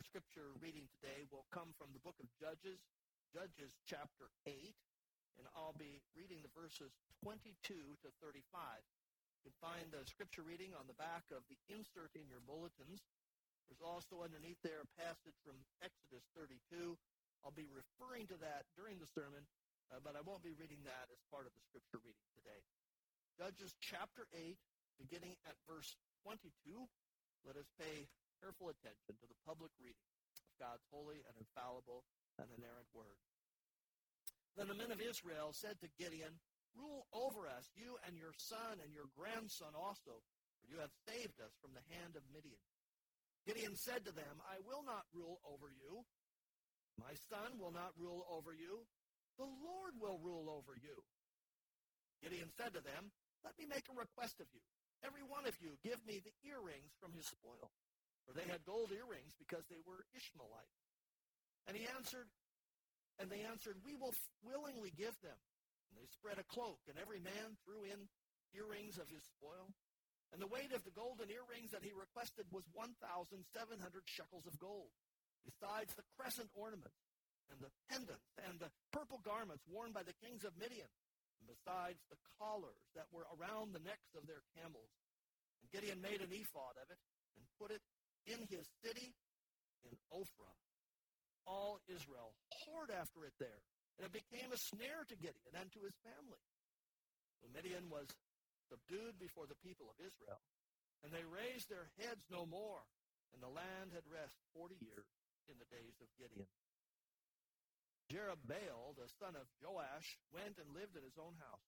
scripture reading today will come from the book of Judges, Judges chapter 8, and I'll be reading the verses 22 to 35. You can find the scripture reading on the back of the insert in your bulletins. There's also underneath there a passage from Exodus 32. I'll be referring to that during the sermon, but I won't be reading that as part of the scripture reading today. Judges chapter 8, beginning at verse 22. Let us pay careful attention to the public reading of God's holy and infallible and inerrant word. Then the men of Israel said to Gideon, "Rule over us, you and your son and your grandson also, for you have saved us from the hand of Midian." Gideon said to them, "I will not rule over you. My son will not rule over you. The Lord will rule over you." Gideon said to them, "Let me make a request of you. Every one of you give me the earrings from his spoil." For they had gold earrings because they were Ishmaelites. And they answered, "We will willingly give them." And they spread a cloak, and every man threw in earrings of his spoil. And the weight of the golden earrings that he requested was 1,700 shekels of gold, besides the crescent ornaments, and the pendants, and the purple garments worn by the kings of Midian, and besides the collars that were around the necks of their camels. And Gideon made an ephod of it, and put it in his city in Ophrah. All Israel whored after it there, and it became a snare to Gideon and to his family. So Midian was subdued before the people of Israel, and they raised their heads no more, and the land had rest 40 years in the days of Gideon. Jerubbaal, the son of Joash, went and lived in his own house.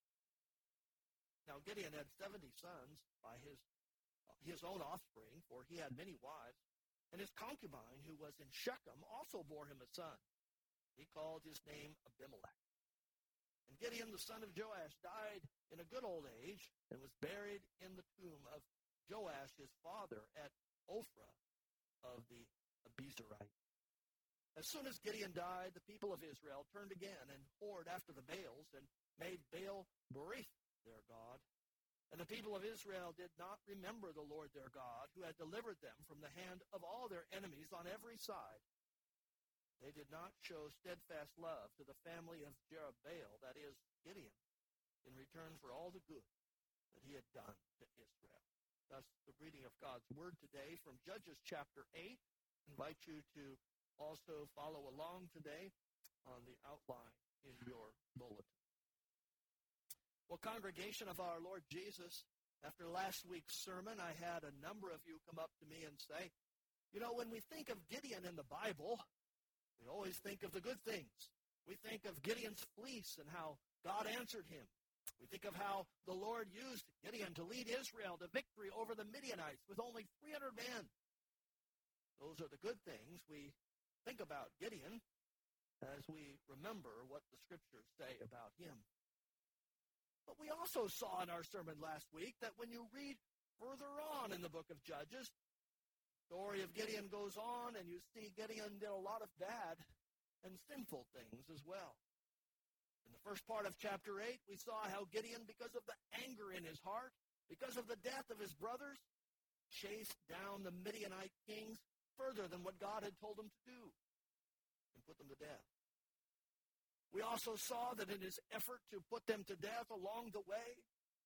Now Gideon had 70 sons by his own offspring, for he had many wives, and his concubine, who was in Shechem, also bore him a son. He called his name Abimelech. And Gideon, the son of Joash, died in a good old age, and was buried in the tomb of Joash his father at Ophrah of the Abiezrites. As soon as Gideon died, the people of Israel turned again and whored after the Baals, and made Baal-berith their god. And the people of Israel did not remember the Lord their God, who had delivered them from the hand of all their enemies on every side. They did not show steadfast love to the family of Jerubbaal, that is, Gideon, in return for all the good that he had done to Israel. Thus, the reading of God's word today from Judges chapter 8. I invite you to also follow along today on the outline in your bulletin. Well, congregation of our Lord Jesus, after last week's sermon, I had a number of you come up to me and say, when we think of Gideon in the Bible, we always think of the good things. We think of Gideon's fleece and how God answered him. We think of how the Lord used Gideon to lead Israel to victory over the Midianites with only 300 men. Those are the good things we think about Gideon as we remember what the scriptures say about him. But we also saw in our sermon last week that when you read further on in the book of Judges, the story of Gideon goes on, and you see Gideon did a lot of bad and sinful things as well. In the first part of chapter 8, we saw how Gideon, because of the anger in his heart, because of the death of his brothers, chased down the Midianite kings further than what God had told him to do and put them to death. We also saw that in his effort to put them to death along the way,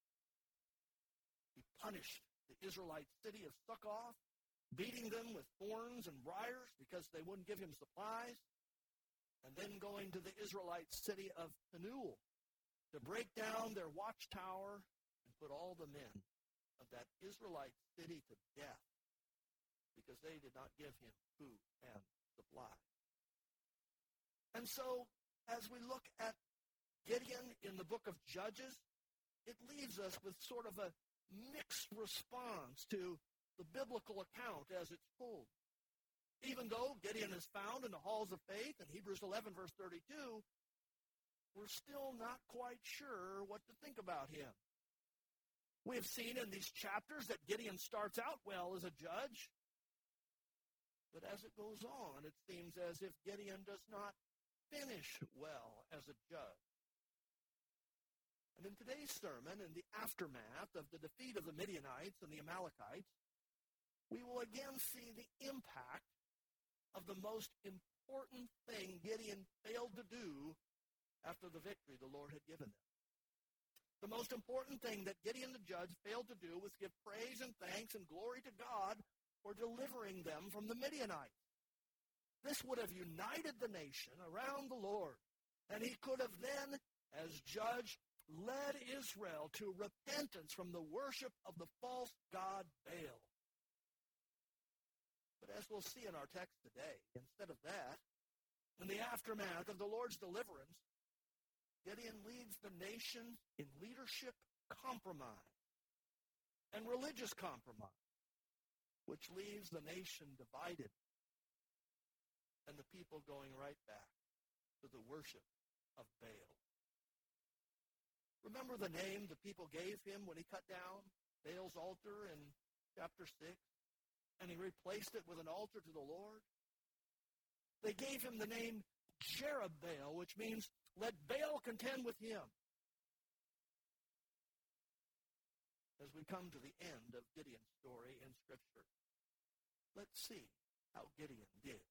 he punished the Israelite city of Succoth, beating them with thorns and briars because they wouldn't give him supplies, and then going to the Israelite city of Penuel to break down their watchtower and put all the men of that Israelite city to death because they did not give him food and supplies. And so, as we look at Gideon in the book of Judges, it leaves us with sort of a mixed response to the biblical account as it's told. Even though Gideon is found in the halls of faith in Hebrews 11, verse 32, we're still not quite sure what to think about him. We have seen in these chapters that Gideon starts out well as a judge, but as it goes on, it seems as if Gideon does not finish well as a judge. And in today's sermon, in the aftermath of the defeat of the Midianites and the Amalekites, we will again see the impact of the most important thing Gideon failed to do after the victory the Lord had given them. The most important thing that Gideon the judge failed to do was give praise and thanks and glory to God for delivering them from the Midianites. This would have united the nation around the Lord, and he could have then, as judge, led Israel to repentance from the worship of the false god Baal. But as we'll see in our text today, instead of that, in the aftermath of the Lord's deliverance, Gideon leads the nation in leadership compromise and religious compromise, which leaves the nation divided and the people going right back to the worship of Baal. Remember the name the people gave him when he cut down Baal's altar in chapter 6? And he replaced it with an altar to the Lord? They gave him the name Jerubbaal, which means, let Baal contend with him. As we come to the end of Gideon's story in Scripture, let's see how Gideon did.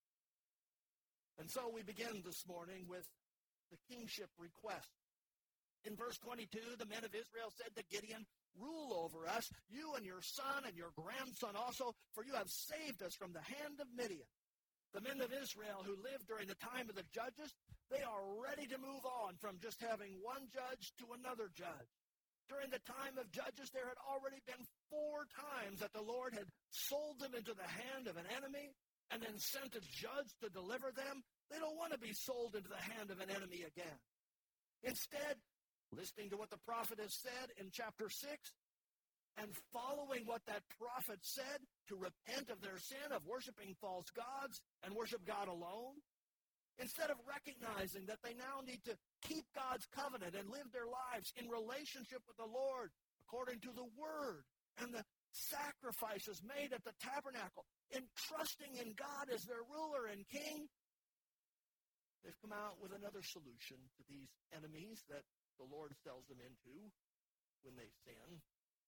And so we begin this morning with the kingship request. In verse 22, the men of Israel said to Gideon, rule over us, you and your son and your grandson also, for you have saved us from the hand of Midian. The men of Israel who lived during the time of the judges, they are ready to move on from just having one judge to another judge. During the time of judges, there had already been 4 times that the Lord had sold them into the hand of an enemy and then sent a judge to deliver them. They don't want to be sold into the hand of an enemy again. Instead, listening to what the prophet has said in chapter 6 and following what that prophet said to repent of their sin of worshiping false gods and worship God alone, instead of recognizing that they now need to keep God's covenant and live their lives in relationship with the Lord according to the word and the sacrifices made at the tabernacle, in trusting in God as their ruler and king, they've come out with another solution to these enemies that the Lord sells them into when they sin.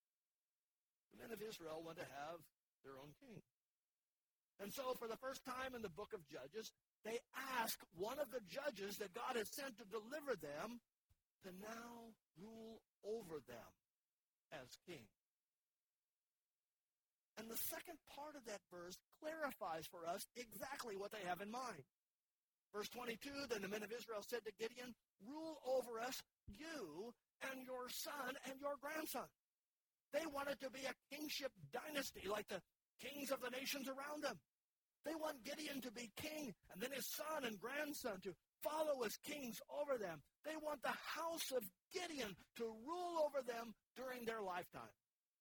The men of Israel want to have their own king. And so for the first time in the book of Judges, they ask one of the judges that God has sent to deliver them to now rule over them as king. And the second part of that verse clarifies for us exactly what they have in mind. Verse 22, then the men of Israel said to Gideon, rule over us, you and your son and your grandson. They wanted to be a kingship dynasty like the kings of the nations around them. They want Gideon to be king and then his son and grandson to follow as kings over them. They want the house of Gideon to rule over them during their lifetime.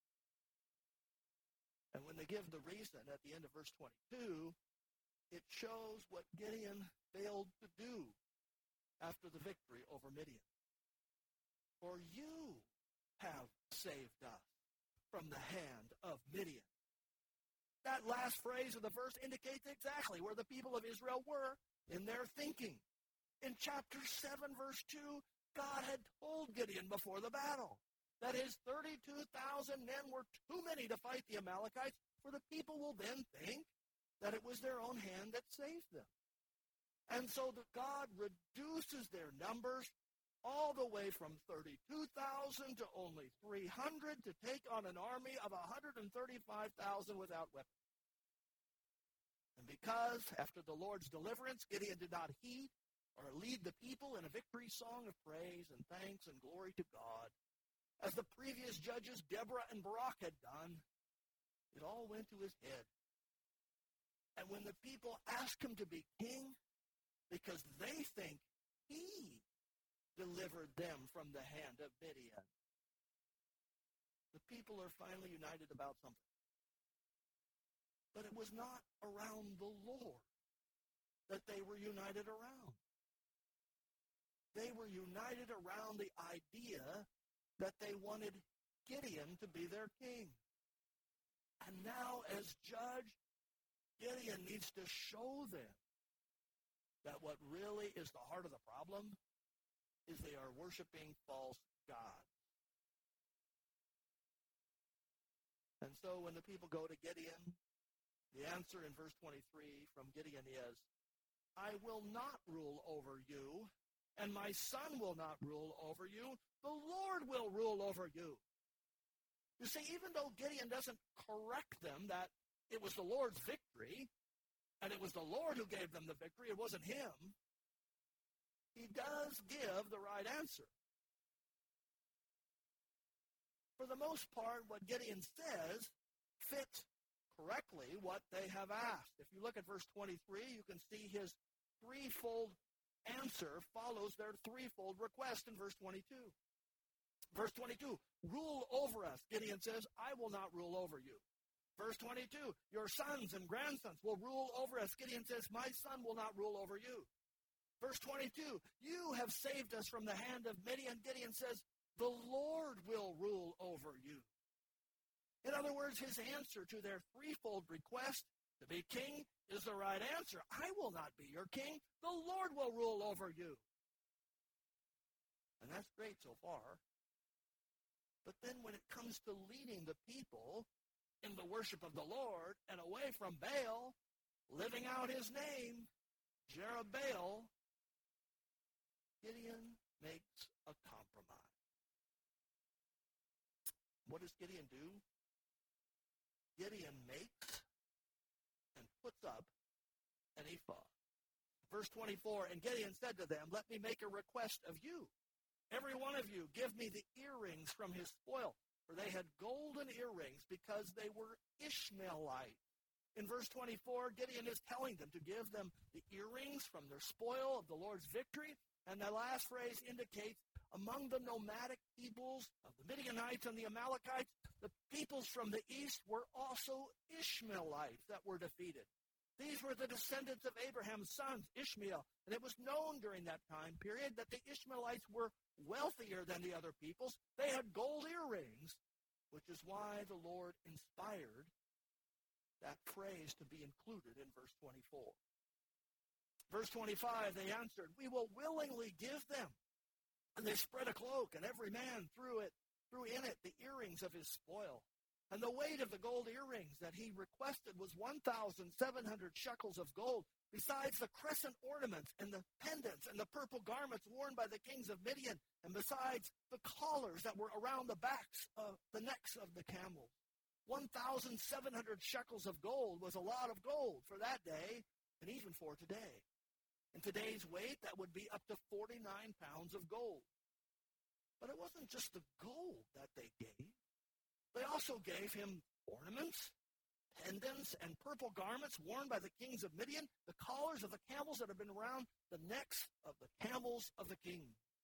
And when they give the reason at the end of verse 22, it shows what Gideon failed to do after the victory over Midian. For you have saved us from the hand of Midian. That last phrase of the verse indicates exactly where the people of Israel were in their thinking. In chapter 7, verse 2, God had told Gideon before the battle that his 32,000 men were too many to fight the Amalekites, for the people will then think that it was their own hand that saved them. And so that God reduces their numbers all the way from 32,000 to only 300 to take on an army of 135,000 without weapons. And because after the Lord's deliverance, Gideon did not heed or lead the people in a victory song of praise and thanks and glory to God, as the previous judges Deborah and Barak had done, it all went to his head. And when the people ask him to be king, because they think he delivered them from the hand of Midian, the people are finally united about something. But it was not around the Lord that they were united around. They were united around the idea that they wanted Gideon to be their king. And now, as judge, Gideon needs to show them that what really is the heart of the problem is they are worshiping false gods. And so when the people go to Gideon The answer in verse 23 from Gideon is, I will not rule over you, and my son will not rule over you. The Lord will rule over you. You see, even though Gideon doesn't correct them that it was the Lord's victory, and it was the Lord who gave them the victory, it wasn't him, he does give the right answer. For the most part, what Gideon says fits correctly what they have asked. If you look at verse 23, you can see his threefold answer follows their threefold request in verse 22. Verse 22, rule over us. Gideon says, I will not rule over you. Verse 22, your sons and grandsons will rule over us. Gideon says, my son will not rule over you. Verse 22, you have saved us from the hand of Midian. Gideon says, the Lord will rule over you. In other words, his answer to their threefold request to be king is the right answer. I will not be your king. The Lord will rule over you. And that's great so far. But then when it comes to leading the people in the worship of the Lord and away from Baal, living out his name, Jerubbaal, Gideon makes a compromise. What does Gideon do? Gideon makes and puts up an ephod. Verse 24, and Gideon said to them, let me make a request of you. Every one of you, give me the earrings from his spoil. For they had golden earrings because they were Ishmaelites. In verse 24, Gideon is telling them to give them the earrings from their spoil of the Lord's victory. And the last phrase indicates, among the nomadic peoples of the Midianites and the Amalekites, the peoples from the east were also Ishmaelites that were defeated. These were the descendants of Abraham's sons, Ishmael. And it was known during that time period that the Ishmaelites were wealthier than the other peoples. They had gold earrings, which is why the Lord inspired that phrase to be included in verse 24. Verse 25, they answered, we will willingly give them. And they spread a cloak, and every man threw in it the earrings of his spoil. And the weight of the gold earrings that he requested was 1,700 shekels of gold, besides the crescent ornaments and the pendants and the purple garments worn by the kings of Midian, and besides the collars that were around the necks of the camels. 1,700 shekels of gold was a lot of gold for that day, and even for today. In today's weight, that would be up to 49 pounds of gold. But it wasn't just the gold that they gave. They also gave him ornaments, pendants, and purple garments worn by the kings of Midian, the collars of the camels that have been around the necks of the camels of the king.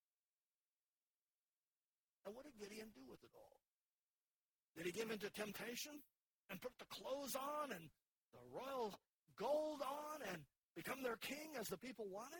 And what did Gideon do with it all? Did he give in to temptation and put the clothes on and the royal gold on and become their king as the people wanted?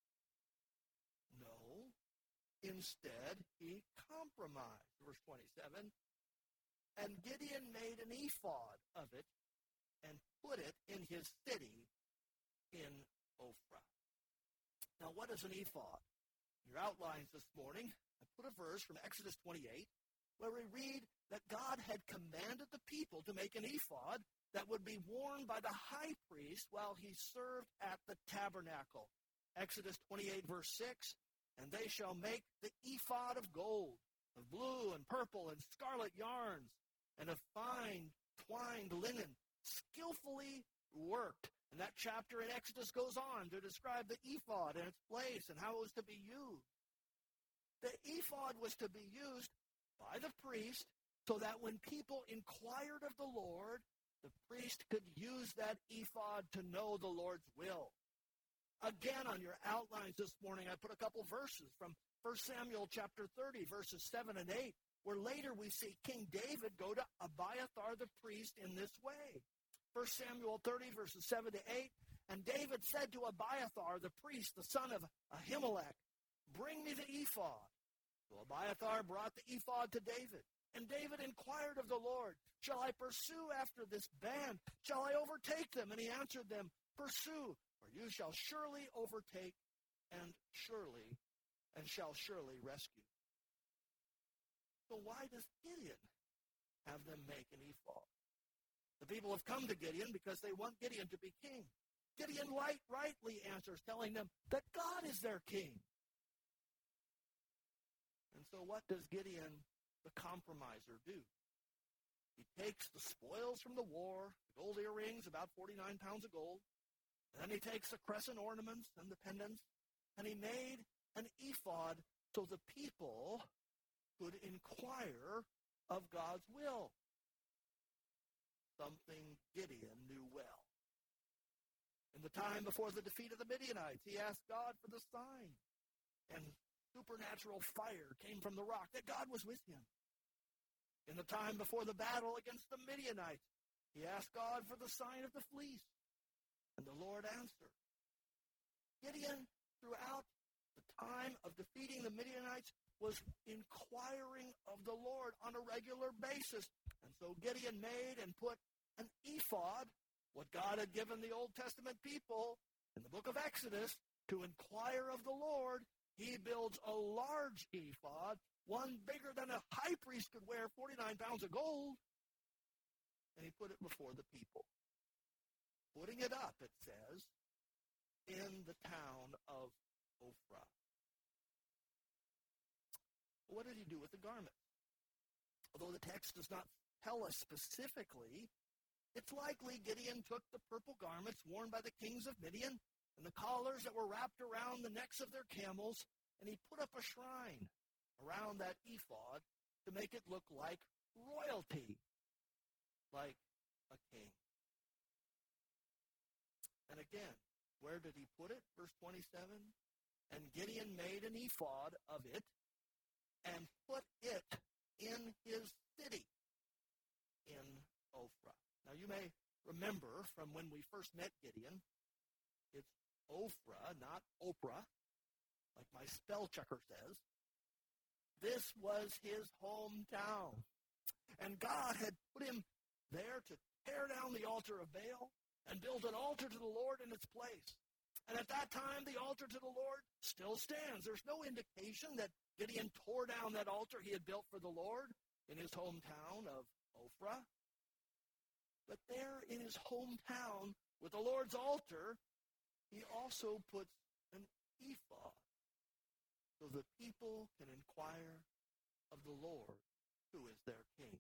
No. Instead, he compromised. Verse 27, and Gideon made an ephod of it and put it in his city in Ophrah. Now, what is an ephod? In your outlines this morning, I put a verse from Exodus 28 where we read that God had commanded the people to make an ephod that would be worn by the high priest while he served at the tabernacle. Exodus 28, verse 6, and they shall make the ephod of gold, of blue and purple and scarlet yarns, and of fine twined linen, skillfully worked. And that chapter in Exodus goes on to describe the ephod and its place and how it was to be used. The ephod was to be used by the priest so that when people inquired of the Lord, the priest could use that ephod to know the Lord's will. Again, on your outlines this morning, I put a couple verses from 1 Samuel chapter 30, verses 7 and 8, where later we see King David go to Abiathar the priest in this way. 1 Samuel 30, verses 7 to 8, and David said to Abiathar the priest, the son of Ahimelech, bring me the ephod. So Abiathar brought the ephod to David. And David inquired of the Lord, shall I pursue after this band? Shall I overtake them? And he answered them, pursue, for you shall surely overtake and shall surely rescue. So why does Gideon have them make an ephod? The people have come to Gideon because they want Gideon to be king. Gideon rightly answers, telling them that God is their king. And so what does Gideon, the compromiser, do? He takes the spoils from the war, the gold earrings, about 49 pounds of gold, and then he takes the crescent ornaments and the pendants, and he made an ephod so the people could inquire of God's will. Something Gideon knew well. In the time before the defeat of the Midianites, he asked God for the sign, and supernatural fire came from the rock, that God was with him. In the time before the battle against the Midianites, he asked God for the sign of the fleece, and the Lord answered. Gideon, throughout the time of defeating the Midianites, was inquiring of the Lord on a regular basis. And so Gideon made and put an ephod, what God had given the Old Testament people in the book of Exodus, to inquire of the Lord. He builds a large ephod, one bigger than a high priest could wear, 49 pounds of gold, and he put it before the people. Putting it up, it says, in the town of Ophrah. What did he do with the garment? Although the text does not tell us specifically, it's likely Gideon took the purple garments worn by the kings of Midian and the collars that were wrapped around the necks of their camels, and he put up a shrine around that ephod to make it look like royalty, like a king. And again, where did he put it? Verse 27, and Gideon made an ephod of it and put it in his city in Ophrah. Now, you may remember from when we first met Gideon, it's Ophrah, not Oprah, like my spell checker says. This was his hometown. And God had put him there to tear down the altar of Baal and build an altar to the Lord in its place. And at that time, the altar to the Lord still stands. There's no indication that Gideon tore down that altar he had built for the Lord in his hometown of Ophrah. But there in his hometown, with the Lord's altar, he also puts an ephod so the people can inquire of the Lord, who is their king.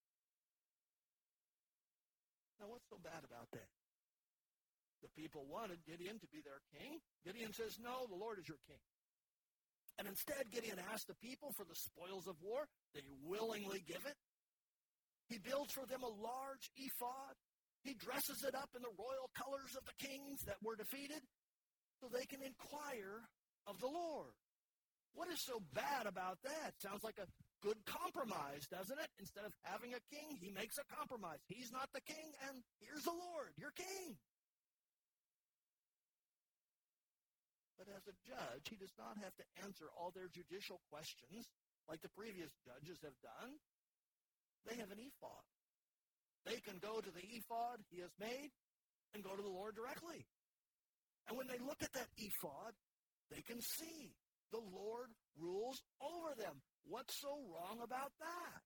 Now, what's so bad about that? The people wanted Gideon to be their king. Gideon says, no, the Lord is your king. And instead, Gideon asked the people for the spoils of war. They willingly give it. He builds for them a large ephod. He dresses it up in the royal colors of the kings that were defeated so they can inquire of the Lord. What is so bad about that? Sounds like a good compromise, doesn't it? Instead of having a king, he makes a compromise. He's not the king, and here's the Lord, your king. But as a judge, he does not have to answer all their judicial questions like the previous judges have done. They have an ephod. They can go to the ephod he has made and go to the Lord directly. And when they look at that ephod, they can see the Lord rules over them. What's so wrong about that?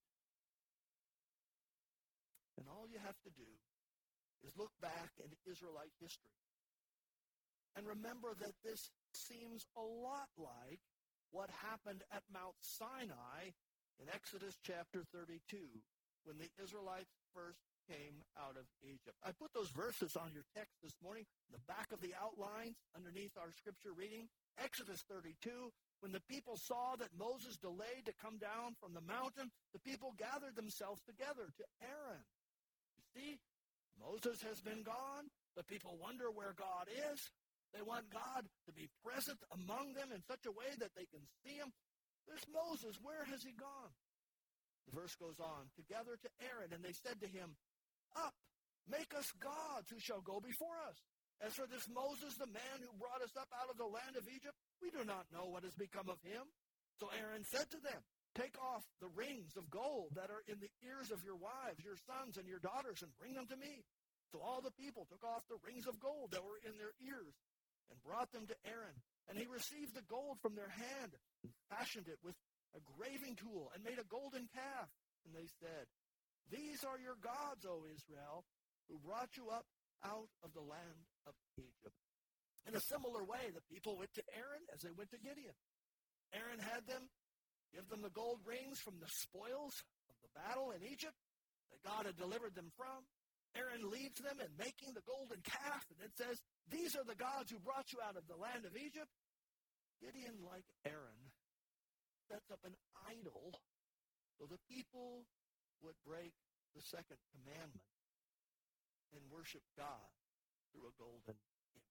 And all you have to do is look back in Israelite history and remember that this seems a lot like what happened at Mount Sinai in Exodus chapter 32 when the Israelites first came out of Egypt. I put those verses on your text this morning, the back of the outlines underneath our scripture reading. Exodus 32, when the people saw that Moses delayed to come down from the mountain, the people gathered themselves together to Aaron. You see, Moses has been gone. The people wonder where God is. They want God to be present among them in such a way that they can see him. There's Moses. Where has he gone? The verse goes on, together to Aaron, and they said to him, up, make us gods who shall go before us. As for this Moses, the man who brought us up out of the land of Egypt, we do not know what has become of him. So Aaron said to them, take off the rings of gold that are in the ears of your wives, your sons, and your daughters, and bring them to me. So all the people took off the rings of gold that were in their ears and brought them to Aaron. And he received the gold from their hand and fashioned it with a graving tool and made a golden calf. And they said, these are your gods, O Israel, who brought you up out of the land of Egypt. In a similar way, the people went to Aaron as they went to Gideon. Aaron had them give them the gold rings from the spoils of the battle in Egypt that God had delivered them from. Aaron leads them in making the golden calf, and it says, these are the gods who brought you out of the land of Egypt. Gideon, like Aaron, sets up an idol so the people would break the second commandment and worship God through a golden image.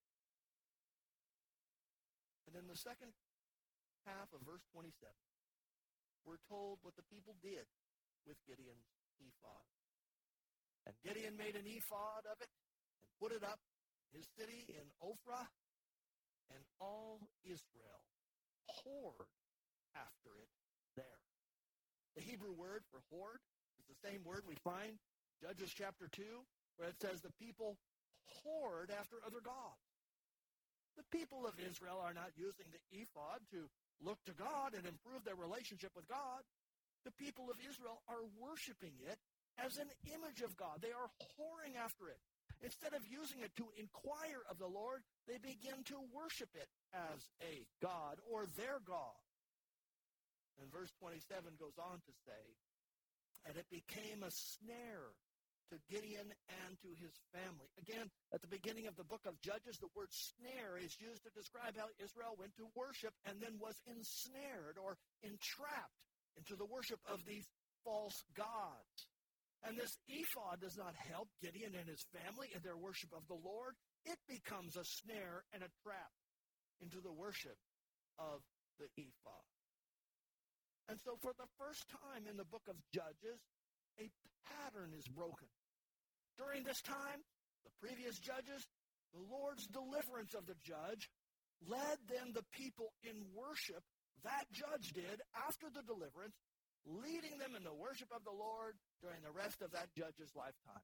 And in the second half of verse 27, we're told what the people did with Gideon's ephod. And Gideon made an ephod of it and put it up in his city in Ophrah, and all Israel whored after it there. The Hebrew word for whored is the same word we find in Judges chapter 2, where it says the people whored after other gods. The people of Israel are not using the ephod to look to God and improve their relationship with God. The people of Israel are worshiping it as an image of God. They are whoring after it. Instead of using it to inquire of the Lord, they begin to worship it as a god or their god. And verse 27 goes on to say, and it became a snare to Gideon and to his family. Again, at the beginning of the book of Judges, the word snare is used to describe how Israel went to worship and then was ensnared or entrapped into the worship of these false gods. And this ephod does not help Gideon and his family in their worship of the Lord. It becomes a snare and a trap into the worship of the ephod. And so for the first time in the book of Judges, a pattern is broken. During this time, the previous judges, the Lord's deliverance of the judge led then the people in worship. That judge did after the deliverance, leading them in the worship of the Lord during the rest of that judge's lifetime.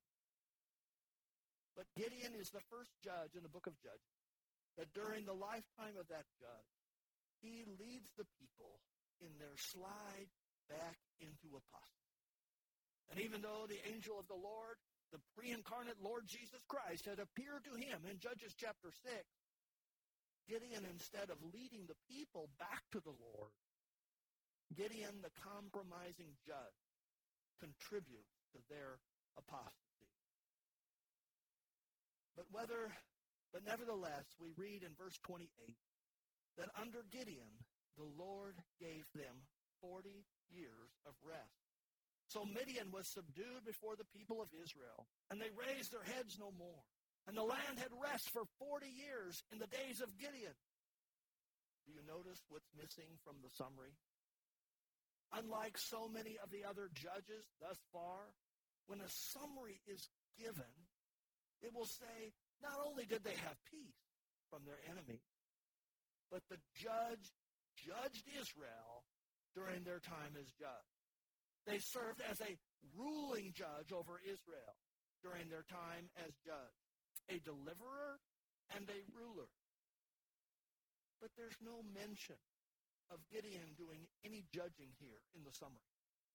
But Gideon is the first judge in the book of Judges that during the lifetime of that judge, he leads the people in their slide back into apostasy. And even though the angel of the Lord, the pre-incarnate Lord Jesus Christ, had appeared to him in Judges chapter 6, Gideon, instead of leading the people back to the Lord, Gideon, the compromising judge, contributes to their apostasy. But nevertheless, we read in verse 28 that under Gideon, the Lord gave them 40 years of rest. So Midian was subdued before the people of Israel, and they raised their heads no more. And the land had rest for 40 years in the days of Gideon. Do you notice what's missing from the summary? Unlike so many of the other judges thus far, when a summary is given, it will say, not only did they have peace from their enemy, but the judge judged Israel during their time as judge. They served as a ruling judge over Israel during their time as judge, a deliverer and a ruler. But there's no mention of Gideon doing any judging here in the summary.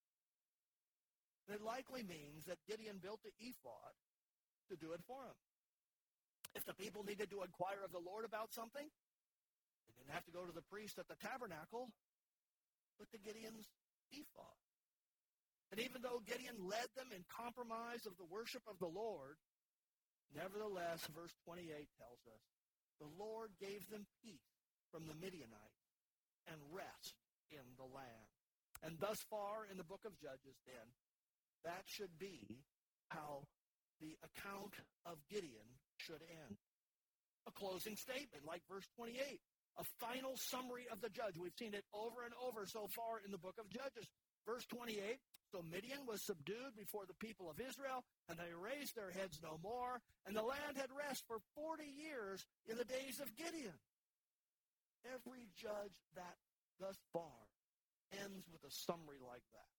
It likely means that Gideon built the ephod to do it for him. If the people needed to inquire of the Lord about something, they didn't have to go to the priest at the tabernacle, but to Gideon's ephod. And even though Gideon led them in compromise of the worship of the Lord, nevertheless, verse 28 tells us, the Lord gave them peace from the Midianites and rest in the land. And thus far in the book of Judges, then, that should be how the account of Gideon should end. A closing statement like verse 28, a final summary of the judge. We've seen it over and over so far in the book of Judges. Verse 28, so Midian was subdued before the people of Israel, and they raised their heads no more, and the land had rest for 40 years in the days of Gideon. Every judge that thus far ends with a summary like that.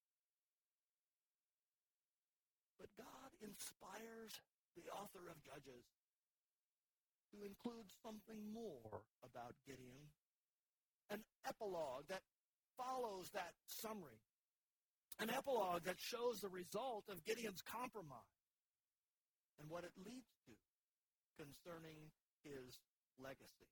But God inspires the author of Judges to include something more about Gideon, an epilogue that follows that summary, an epilogue that shows the result of Gideon's compromise. and what it leads to concerning his legacy.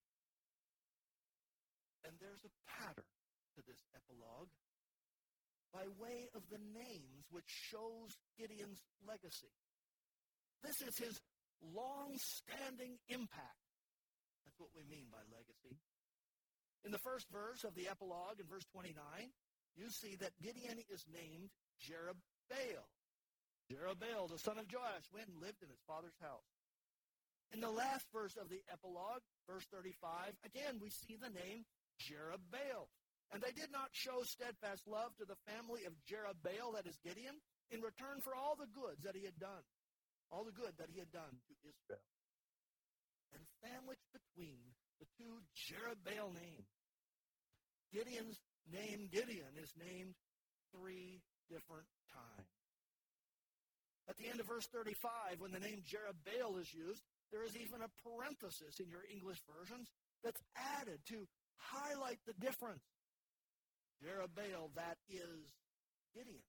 And there's a pattern to this epilogue by way of the names which shows Gideon's legacy. This is his long-standing impact. That's what we mean by legacy. In the first verse of the epilogue, in verse 29, you see that Gideon is named Jerubbaal. Jerubbaal, the son of Joash, went and lived in his father's house. In the last verse of the epilogue, verse 35, again we see the name Jerubbaal. And they did not show steadfast love to the family of Jerubbaal, that is Gideon, in return for all the goods that he had done, all the good that he had done to Israel. And sandwiched between the two Jerubbaal names, Gideon's name, Gideon, is named 3 different times. At the end of verse 35, when the name Jerubbaal is used, there is even a parenthesis in your English versions that's added to highlight the difference. Jerubbaal, that is Gideon.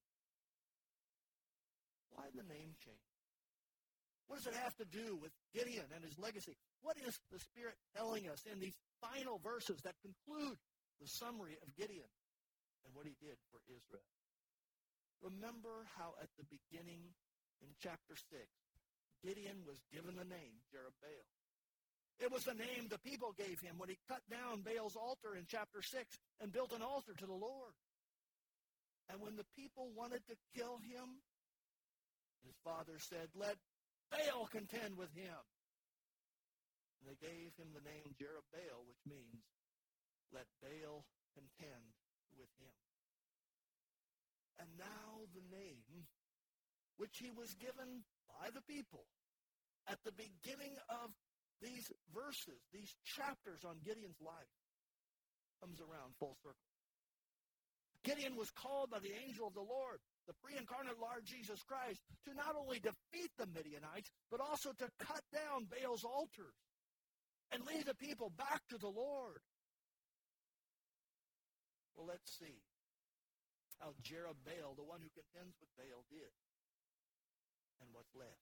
Why the name change? What does it have to do with Gideon and his legacy? What is the Spirit telling us in these final verses that conclude the summary of Gideon and what he did for Israel? Remember how at the beginning in chapter 6, Gideon was given the name Jerubbaal. It was the name the people gave him when he cut down Baal's altar in chapter 6 and built an altar to the Lord. And when the people wanted to kill him, his father said, "Let Baal contend with him." And they gave him the name Jerubbaal, which means, "Let Baal contend with him." And now the name which he was given by the people at the beginning of these verses, these chapters on Gideon's life, comes around full circle. Gideon was called by the angel of the Lord, the pre-incarnate Lord Jesus Christ, to not only defeat the Midianites, but also to cut down Baal's altars and lead the people back to the Lord. Well, let's see how Jerubbaal, the one who contends with Baal, did and what's left.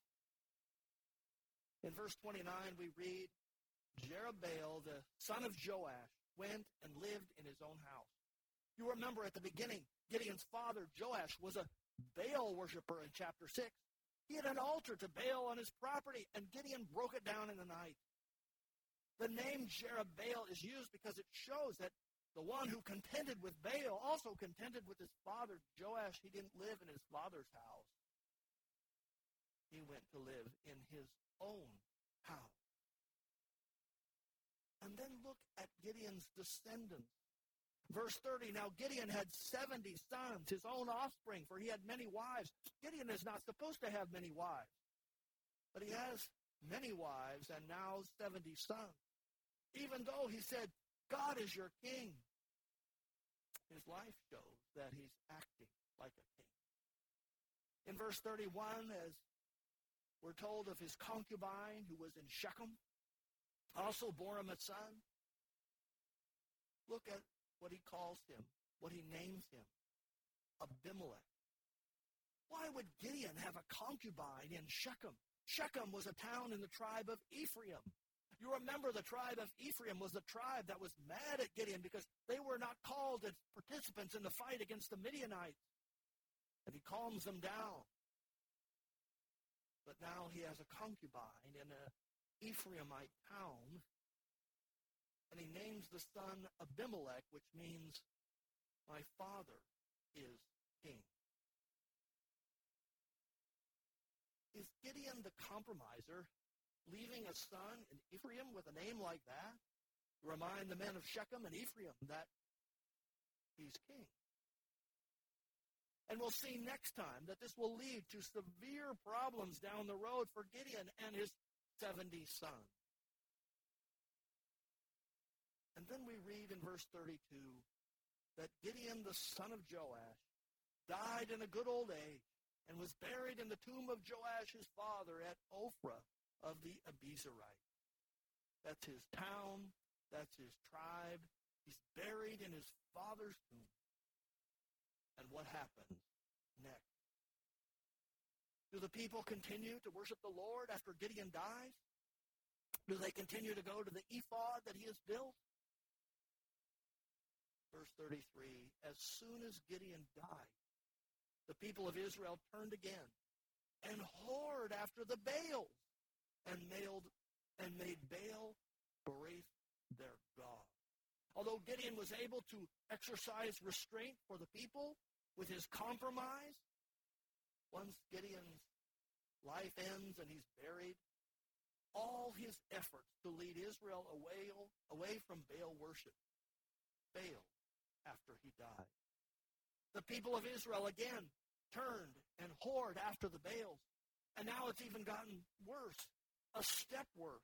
In verse 29, we read, Jerubbaal, the son of Joash, went and lived in his own house. You remember at the beginning, Gideon's father, Joash, was a Baal worshiper in chapter 6. He had an altar to Baal on his property, and Gideon broke it down in the night. The name Jerubbaal is used because it shows that the one who contended with Baal also contended with his father, Joash. He didn't live in his father's house. He went to live in his own house. And then look at Gideon's descendants. Verse 30, now Gideon had 70 sons, his own offspring, for he had many wives. Gideon is not supposed to have many wives, but he has many wives and now 70 sons. Even though he said, God is your king, his life shows that he's acting like a king. In verse 31, as we're told of his concubine who was in Shechem, also bore him a son. Look at what he calls him, what he names him, Abimelech. Why would Gideon have a concubine in Shechem? Shechem was a town in the tribe of Ephraim. You remember the tribe of Ephraim was the tribe that was mad at Gideon because they were not called as participants in the fight against the Midianites. And he calms them down. But now he has a concubine in an Ephraimite town, and he names the son Abimelech, which means, my father is king. Is Gideon the compromiser leaving a son in Ephraim with a name like that to remind the men of Shechem and Ephraim that he's king? And we'll see next time that this will lead to severe problems down the road for Gideon and his 70 sons. And then we read in verse 32 that Gideon, the son of Joash, died in a good old age and was buried in the tomb of Joash, his father, at Ophrah of the Abiezrites. That's his town. That's his tribe. He's buried in his father's tomb. And what happens next? Do the people continue to worship the Lord after Gideon dies? Do they continue to go to the ephod that he has built? Verse 33, as soon as Gideon died, the people of Israel turned again and whored after the Baals and made Baal Berith their god. Although Gideon was able to exercise restraint for the people with his compromise, once Gideon's life ends and he's buried, all his efforts to lead Israel away from Baal worship failed after he died. The people of Israel again turned and whored after the Baals, and now it's even gotten worse, a step worse.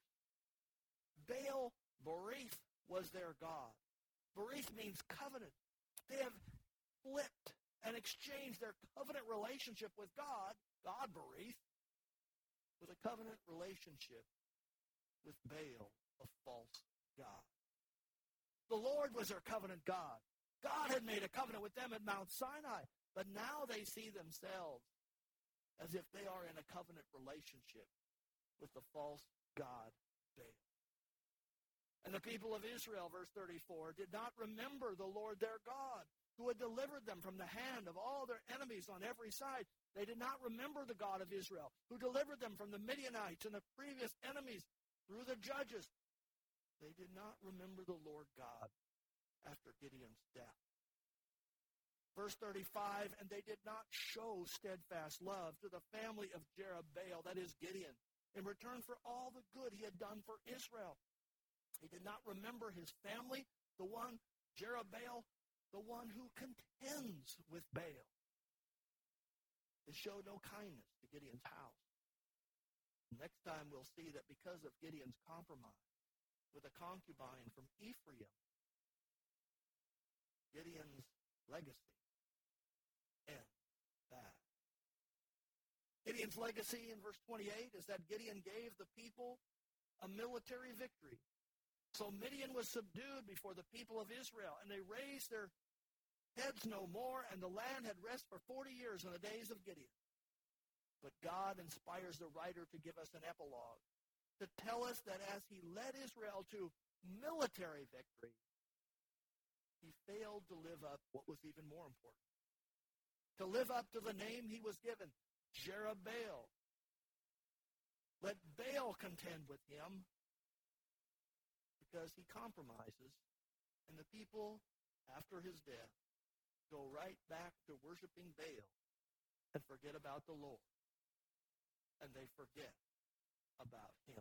Baal Berith was their god. Berith means covenant. They have flipped and exchanged their covenant relationship with God Berith, with a covenant relationship with Baal, a false god. The Lord was their covenant God. God had made a covenant with them at Mount Sinai, but now they see themselves as if they are in a covenant relationship with the false god Baal. And the people of Israel, verse 34, did not remember the Lord their God, who had delivered them from the hand of all their enemies on every side. They did not remember the God of Israel, who delivered them from the Midianites and the previous enemies through the judges. They did not remember the Lord God after Gideon's death. Verse 35, and they did not show steadfast love to the family of Jerubbaal, that is Gideon, in return for all the good he had done for Israel. He did not remember his family, the one, Jerubbaal, the one who contends with Baal. They showed no kindness to Gideon's house. Next time we'll see that because of Gideon's compromise with a concubine from Ephraim, Gideon's legacy ends bad. Gideon's legacy in verse 28 is that Gideon gave the people a military victory. So Midian was subdued before the people of Israel, and they raised their heads no more, and the land had rest for 40 years in the days of Gideon. But God inspires the writer to give us an epilogue, to tell us that as he led Israel to military victory, he failed to live up what was even more important. To live up to the name he was given, Jerubbaal. Let Baal contend with him, because he compromises, and the people, after his death, go right back to worshiping Baal and forget about the Lord. And they forget about him.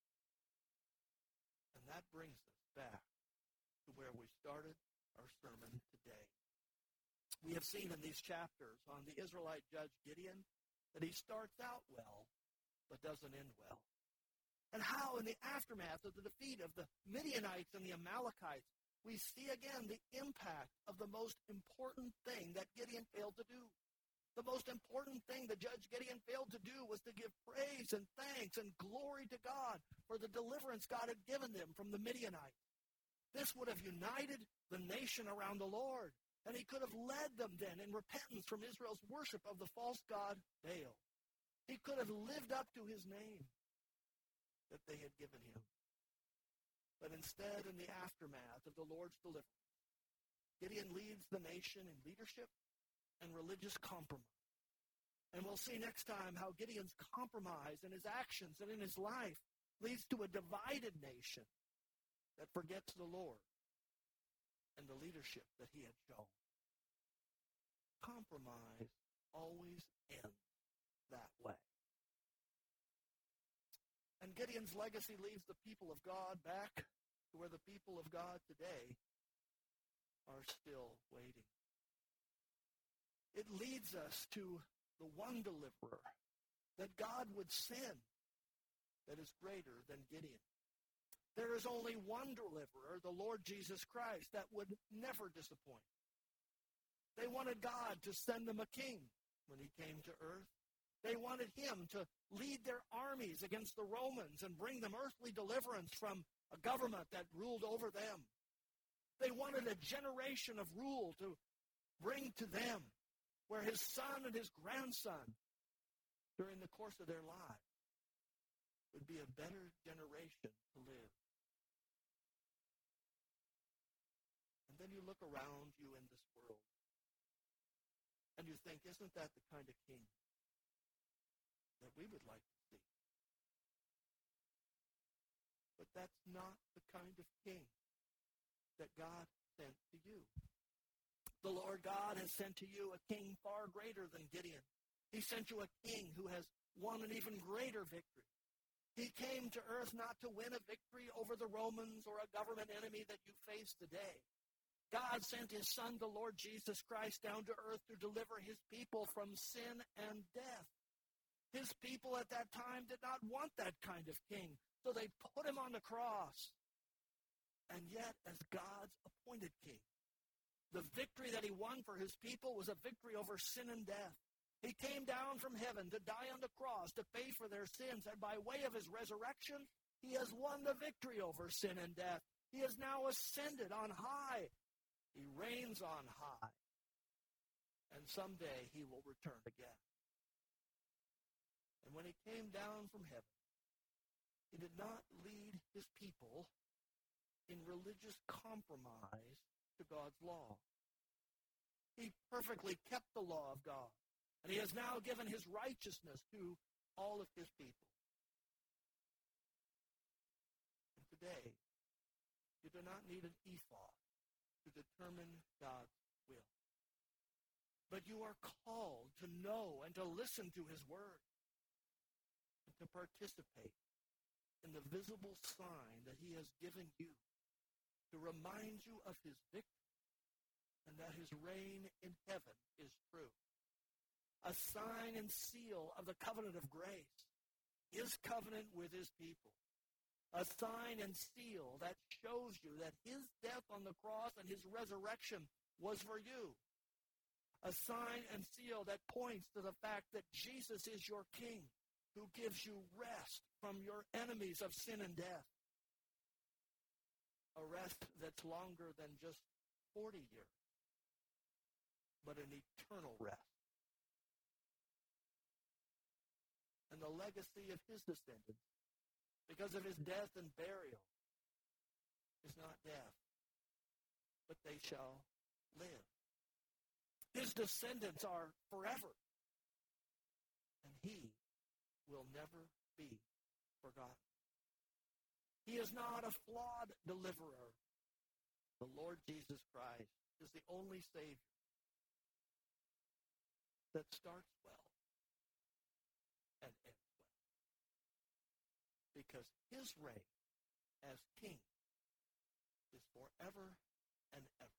And that brings us back to where we started our sermon today. We have seen in these chapters on the Israelite judge Gideon that he starts out well, but doesn't end well. And how in the aftermath of the defeat of the Midianites and the Amalekites, we see again the impact of the most important thing that Gideon failed to do. The most important thing that Judge Gideon failed to do was to give praise and thanks and glory to God for the deliverance God had given them from the Midianites. This would have united the nation around the Lord, and he could have led them then in repentance from Israel's worship of the false god Baal. He could have lived up to his name that they had given him. But instead, in the aftermath of the Lord's deliverance, Gideon leads the nation in leadership and religious compromise. And we'll see next time how Gideon's compromise in his actions and in his life leads to a divided nation that forgets the Lord and the leadership that he had shown. Compromise always ends that way. And Gideon's legacy leaves the people of God back to where the people of God today are still waiting. It leads us to the one deliverer that God would send that is greater than Gideon. There is only one deliverer, the Lord Jesus Christ, that would never disappoint. They wanted God to send them a king when he came to earth. They wanted him to lead their armies against the Romans and bring them earthly deliverance from a government that ruled over them. They wanted a generation of rule to bring to them, where his son and his grandson during the course of their lives would be a better generation to live. And then you look around you in this world, and you think, isn't that the kind of king that we would like to see? But that's not the kind of king that God sent to you. The Lord God has sent to you a king far greater than Gideon. He sent you a king who has won an even greater victory. He came to earth not to win a victory over the Romans or a government enemy that you face today. God sent his Son, the Lord Jesus Christ, down to earth to deliver his people from sin and death. His people at that time did not want that kind of king, so they put him on the cross. And yet, as God's appointed king, the victory that he won for his people was a victory over sin and death. He came down from heaven to die on the cross to pay for their sins, and by way of his resurrection, he has won the victory over sin and death. He has now ascended on high. He reigns on high. And someday he will return again. And when he came down from heaven, he did not lead his people in religious compromise to God's law. He perfectly kept the law of God, and he has now given his righteousness to all of his people. And today, you do not need an ephod to determine God's will. But you are called to know and to listen to his word, and to participate in the visible sign that he has given you to remind you of his victory and that his reign in heaven is true. A sign and seal of the covenant of grace, his covenant with his people. A sign and seal that shows you that his death on the cross and his resurrection was for you. A sign and seal that points to the fact that Jesus is your king, who gives you rest from your enemies of sin and death. A rest that's longer than just 40 years, but an eternal rest. And the legacy of his descendants, because of his death and burial, is not death, but they shall live. His descendants are forever, and he will never be forgotten. He is not a flawed deliverer. The Lord Jesus Christ is the only Savior that starts well and ends well. Because his reign as king is forever and ever.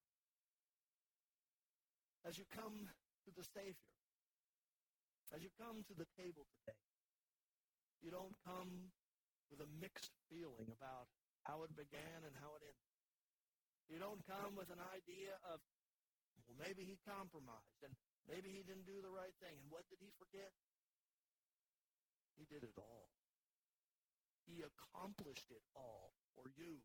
As you come to the Savior, as you come to the table today, you don't come with a mixed feeling about how it began and how it ended. You don't come with an idea of, well, maybe he compromised, and maybe he didn't do the right thing, and what did he forget? He did it all. He accomplished it all for you.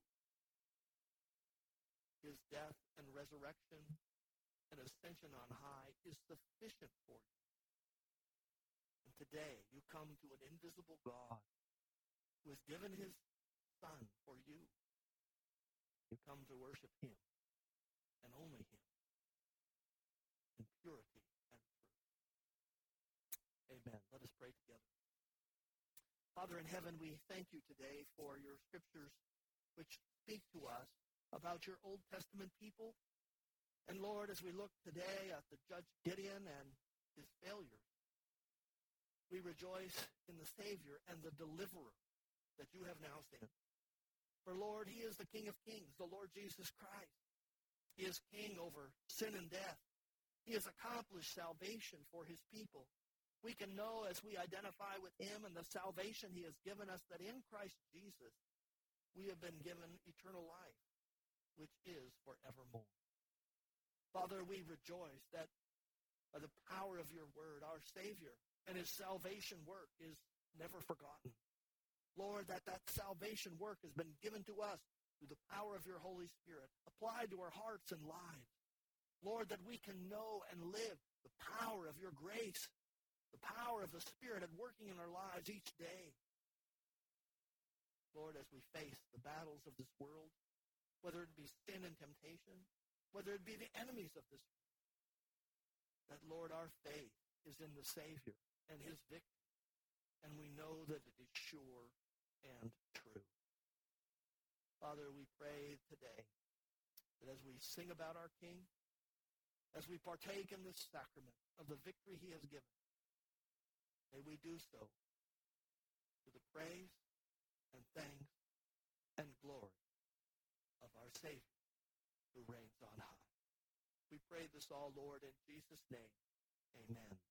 His death and resurrection and ascension on high is sufficient for you. And today, you come to an invisible God who has given his Son for you. You come to worship him and only him in purity and truth. Amen. Let us pray together. Father in heaven, we thank you today for your scriptures which speak to us about your Old Testament people. And Lord, as we look today at the Judge Gideon and his failures, we rejoice in the Savior and the Deliverer that you have now sent. For Lord, he is the King of Kings, the Lord Jesus Christ. He is king over sin and death. He has accomplished salvation for his people. We can know as we identify with him and the salvation he has given us that in Christ Jesus we have been given eternal life, which is forevermore. Father, we rejoice that by the power of your word, our Savior and his salvation work is never forgotten. Lord, that salvation work has been given to us through the power of your Holy Spirit, applied to our hearts and lives. Lord, that we can know and live the power of your grace. the power of the Spirit at working in our lives each day. Lord, as we face the battles of this world, whether it be sin and temptation, whether it be the enemies of this world, that, Lord, our faith is in the Savior and his victory, and we know that it is sure and true. Father, we pray today that as we sing about our King, as we partake in this sacrament of the victory he has given, may we do so to the praise and thanks and glory of our Savior who reigns on high. We pray this all, Lord, in Jesus' name. Amen.